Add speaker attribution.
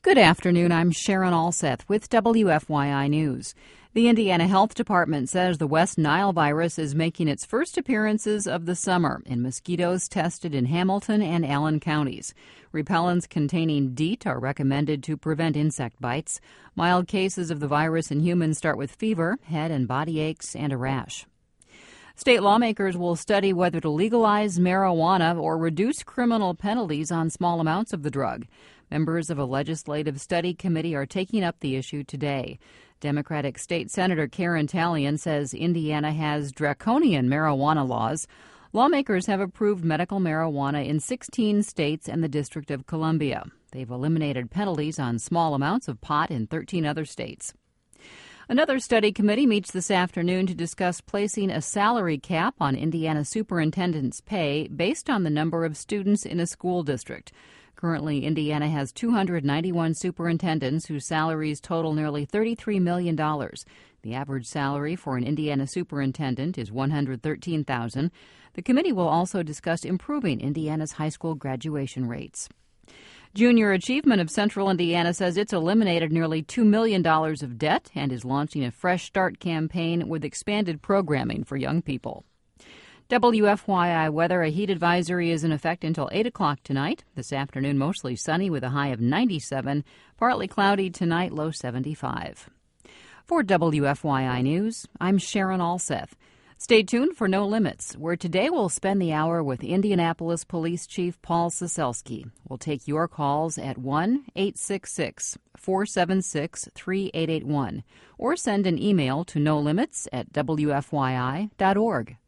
Speaker 1: Good afternoon. I'm Sharon Alseth with WFYI News. The Indiana Health Department says the West Nile virus is making its first appearances of the summer in mosquitoes tested in Hamilton and Allen counties. Repellents containing DEET are recommended to prevent insect bites. Mild cases of the virus in humans start with fever, head and body aches, and a rash. State lawmakers will study whether to legalize marijuana or reduce criminal penalties on small amounts of the drug. Members of a legislative study committee are taking up the issue today. Democratic State Senator Karen Tallian says Indiana has draconian marijuana laws. Lawmakers have approved medical marijuana in 16 states and the District of Columbia. They've eliminated penalties on small amounts of pot in 13 other states. Another study committee meets this afternoon to discuss placing a salary cap on Indiana superintendents' pay based on the number of students in a school district. Currently, Indiana has 291 superintendents whose salaries total nearly $33 million. The average salary for an Indiana superintendent is $113,000. The committee will also discuss improving Indiana's high school graduation rates. Junior Achievement of Central Indiana says it's eliminated nearly $2 million of debt and is launching a Fresh Start campaign with expanded programming for young people. WFYI weather, a heat advisory is in effect until 8 o'clock tonight. This afternoon, mostly sunny with a high of 97. Partly cloudy tonight, low 75. For WFYI News, I'm Sharon Alseth. Stay tuned for No Limits, where today we'll spend the hour with Indianapolis Police Chief Paul Ciesielski. We'll take your calls at 1-866-476-3881 or send an email to nolimits@wfyi.org.